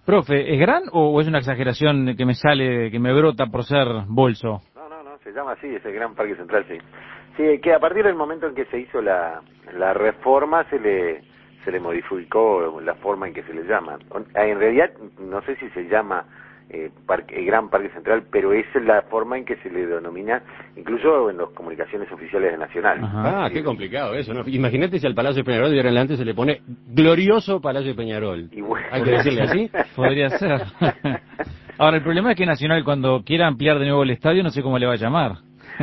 Profe, ¿es gran o es una exageración que me sale, que me brota por ser bolso? No, se llama así, es el Gran Parque Central, sí. Sí, que a partir del momento en que se hizo la reforma se le modificó la forma en que se le llama. En realidad, no sé si se llama Gran Parque Central, pero esa es la forma en que se le denomina, incluso en las comunicaciones oficiales de Nacional. Ajá. Ah, qué complicado eso, ¿no? Imagínate si al Palacio de Peñarol de ahora en adelante se le pone glorioso Palacio de Peñarol. Y bueno, Hay que decirle así. Podría ser. Ahora, el problema es que Nacional, cuando quiera ampliar de nuevo el estadio, no sé cómo le va a llamar.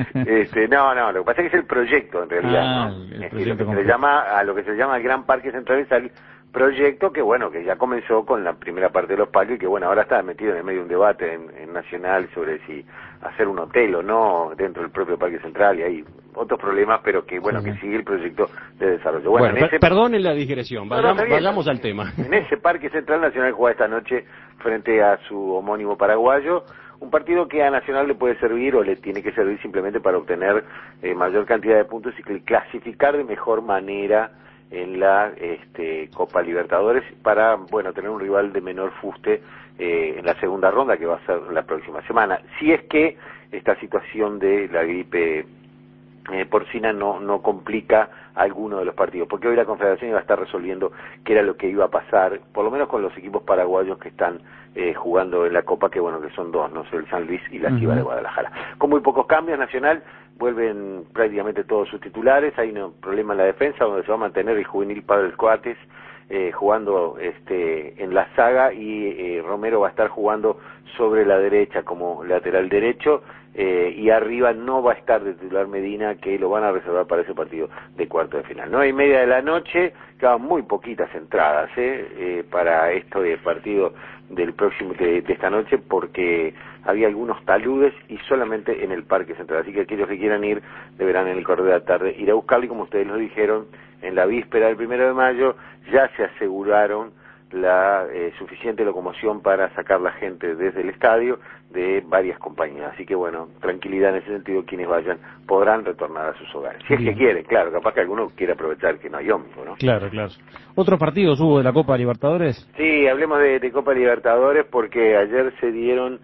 no, lo que pasa es que es el proyecto en realidad, Ah, ¿no? el Lo proyecto que se le completo. llama, a lo que se llama el Gran Parque Central es el proyecto que, bueno, que ya comenzó con la primera parte de los parques y que, bueno, ahora está metido en el medio de un debate en Nacional sobre si hacer un hotel o no dentro del propio Parque Central, y hay otros problemas, pero que, bueno, Sí, que sí. sigue el proyecto de desarrollo. Bueno, En ese... perdonen la digresión, No, está bien. vayamos al tema. En ese Parque Central, Nacional juega esta noche frente a su homónimo paraguayo, un partido que a Nacional le puede servir o le tiene que servir simplemente para obtener mayor cantidad de puntos y clasificar de mejor manera en la Copa Libertadores para, bueno, tener un rival de menor fuste en la segunda ronda, que va a ser la próxima semana. Si es que esta situación de la gripe porcina no complica alguno de los partidos, porque hoy la Confederación iba a estar resolviendo qué era lo que iba a pasar, por lo menos con los equipos paraguayos que están jugando en la Copa, que bueno, que son dos, no sé, el San Luis y la Chiva de Guadalajara. Con muy pocos cambios, Nacional vuelven prácticamente todos sus titulares, hay un problema en la defensa donde se va a mantener el juvenil Padre Coates jugando en la saga y Romero va a estar jugando sobre la derecha como lateral derecho, y arriba no va a estar de titular Medina, que lo van a reservar para ese partido de cuarto de final. 9:30 de la noche, quedan muy poquitas entradas para esto de partido del próximo de esta noche, porque había algunos taludes y solamente en el Parque Central, así que aquellos que quieran ir deberán en el correo de la tarde ir a buscarlo, y como ustedes lo dijeron, en la víspera del 1 de mayo ya se aseguraron la suficiente locomoción para sacar la gente desde el estadio de varias compañías, así que bueno, tranquilidad en ese sentido, quienes vayan podrán retornar a sus hogares, si es que quieren, claro, capaz que alguno quiere aprovechar que no hay ómnibus, ¿no? Claro, claro. ¿Otros partidos hubo de la Copa Libertadores? Sí, hablemos de Copa Libertadores, porque ayer se dieron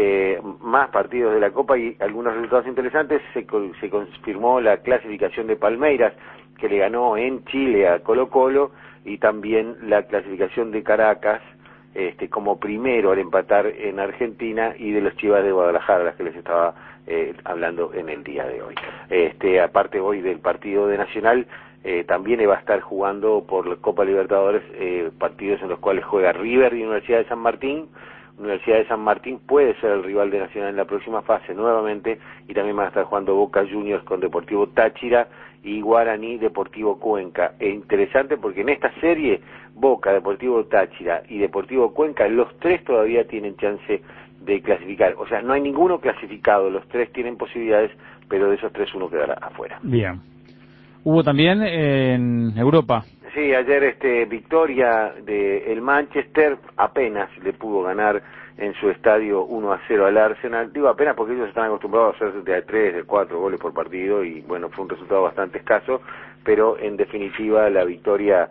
más partidos de la Copa y algunos resultados interesantes. Se confirmó la clasificación de Palmeiras, que le ganó en Chile a Colo-Colo, y también la clasificación de Caracas como primero al empatar en Argentina, y de los Chivas de Guadalajara, las que les estaba hablando en el día de hoy. Aparte hoy del partido de Nacional, también va a estar jugando por la Copa Libertadores partidos en los cuales juega River y Universidad de San Martín. Universidad de San Martín puede ser el rival de Nacional en la próxima fase nuevamente, y también van a estar jugando Boca Juniors con Deportivo Táchira y Guaraní Deportivo Cuenca. Es interesante porque en esta serie Boca, Deportivo Táchira y Deportivo Cuenca, los tres todavía tienen chance de clasificar, o sea, no hay ninguno clasificado, los tres tienen posibilidades, pero de esos tres uno quedará afuera. Bien. Hubo también en Europa. Sí, ayer victoria de el Manchester, apenas le pudo ganar en su estadio 1-0 al Arsenal. Digo apenas porque ellos están acostumbrados a hacer de 3, de 4 goles por partido, y bueno, fue un resultado bastante escaso, pero en definitiva la victoria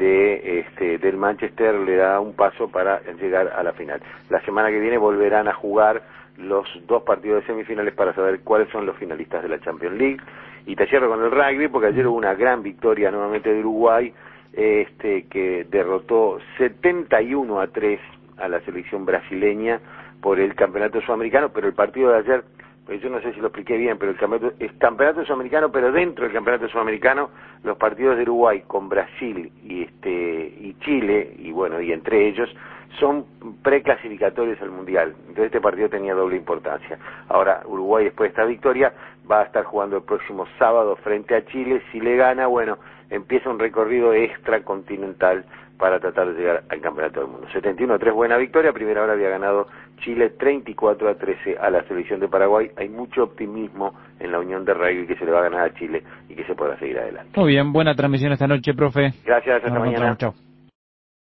del Manchester le da un paso para llegar a la final. La semana que viene volverán a jugar los dos partidos de semifinales para saber cuáles son los finalistas de la Champions League. Y te cierro con el rugby, porque ayer hubo una gran victoria nuevamente de Uruguay, que derrotó 71-3 a la selección brasileña por el campeonato sudamericano, pero el partido de ayer, pues yo no sé si lo expliqué bien, pero el campeonato sudamericano, pero dentro del campeonato sudamericano, los partidos de Uruguay con Brasil y Chile, y bueno, y entre ellos, son preclasificatorios al Mundial. Entonces este partido tenía doble importancia. Ahora, Uruguay, después de esta victoria, va a estar jugando el próximo sábado frente a Chile. Si le gana, bueno, empieza un recorrido extracontinental para tratar de llegar al Campeonato del Mundo. 71-3, buena victoria. Primera hora había ganado Chile 34-13 a la selección de Paraguay. Hay mucho optimismo en la Unión de Rugby que se le va a ganar a Chile y que se pueda seguir adelante. Muy bien, buena transmisión esta noche, profe. Gracias, hasta Nos mañana. encontramos, chao.